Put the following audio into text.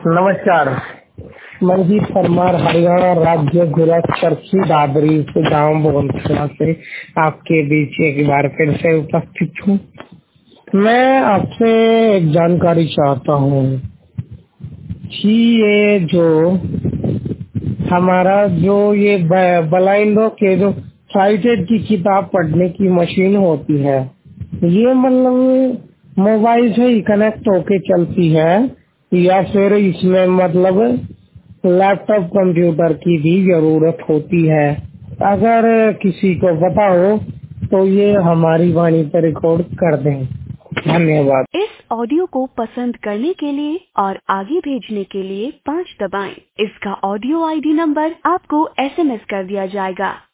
नमस्कार। मनजीत परमार, हरियाणा राज्य, जिला चरखी दादरी से, गाँव भोनसला से आपके बीच एक बार फिर से उपस्थित हूँ। मैं आपसे एक जानकारी चाहता हूँ कि ये जो हमारा जो ये ब्लाइंडों के जो साइटेड की किताब पढ़ने की मशीन होती है, ये मतलब मोबाइल से ही कनेक्ट होके चलती है या फिर इसमें मतलब लैपटॉप कंप्यूटर की भी जरूरत होती है? अगर किसी को पता हो तो ये हमारी वाणी पर रिकॉर्ड कर दें। धन्यवाद। इस ऑडियो को पसंद करने के लिए और आगे भेजने के लिए 5 दबाएं। इसका ऑडियो आईडी नंबर आपको SMS कर दिया जाएगा।